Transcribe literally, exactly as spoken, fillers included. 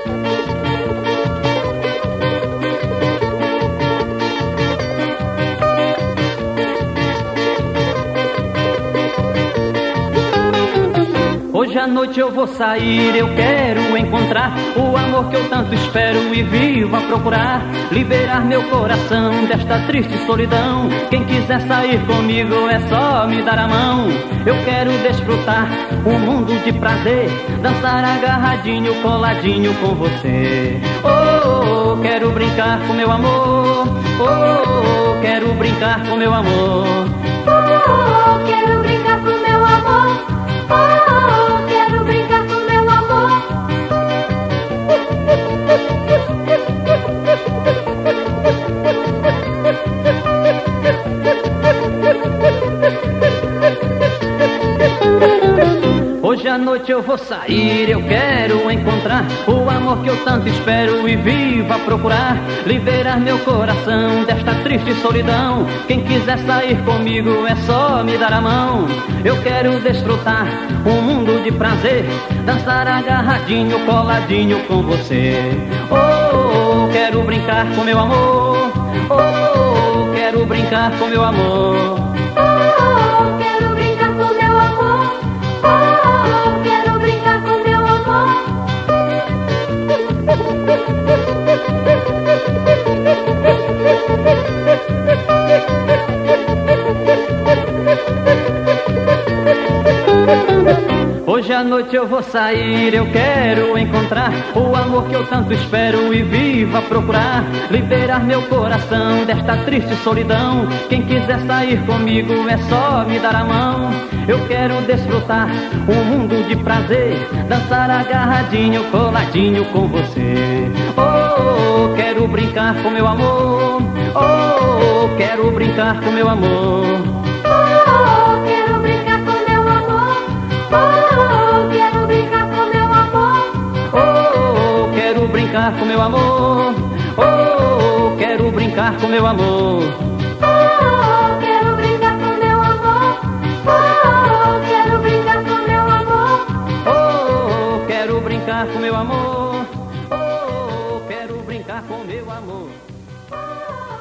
Hoje à noite eu vou sair, eu quero encontrar o amor que eu tanto espero e vivo a procurar. Liberar meu coração desta triste solidão. Quem quiser sair comigo é só me dar a mão. Eu quero desfrutar um mundo de prazer, dançar agarradinho, coladinho com você. Oh, oh, quero brincar com meu amor. Oh, oh, quero brincar com meu amor. Oh, oh, quero brincar com meu amor. Oh, oh, quero brincar com meu amor. Hoje à noite eu vou sair, eu quero encontrar o amor que eu tanto espero e vivo a procurar. Liberar meu coração desta triste solidão. Quem quiser sair comigo é só me dar a mão. Eu quero desfrutar um mundo de prazer, dançar agarradinho, coladinho com você. Oh, oh, quero brincar com meu amor. Oh, oh, quero brincar com meu amor. Oh, oh, quero brincar com meu amor. Oh, oh, quero brincar com meu amor. Hoje à noite eu vou sair, eu quero encontrar o amor que eu tanto espero e vivo a procurar. Liberar meu coração desta triste solidão. Quem quiser sair comigo é só me dar a mão. Eu quero desfrutar um mundo de prazer, dançar agarradinho, coladinho com você. Oh, oh, quero brincar com meu amor. Oh, oh, quero brincar com meu amor. Oh, oh, quero brincar com meu amor. Oh, oh, quero brincar com meu amor. Oh, oh, quero brincar com meu amor. Oh, oh, quero brincar com meu amor. Oh, oh, quero brincar com meu amor. Oh, oh, quero brincar com meu amor. Oh, oh, quero brincar com meu amor. Oh, oh, quero brincar com meu amor. Oh,